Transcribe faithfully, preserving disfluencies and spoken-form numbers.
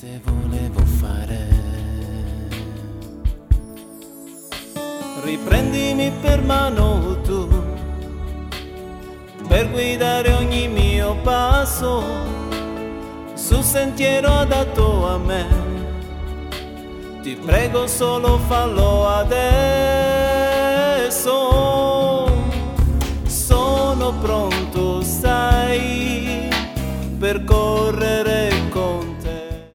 te volevo fare. Riprendimi per mano tu, per guidare ogni mio passo sul sentiero adatto a me. Ti prego solo fallo adesso.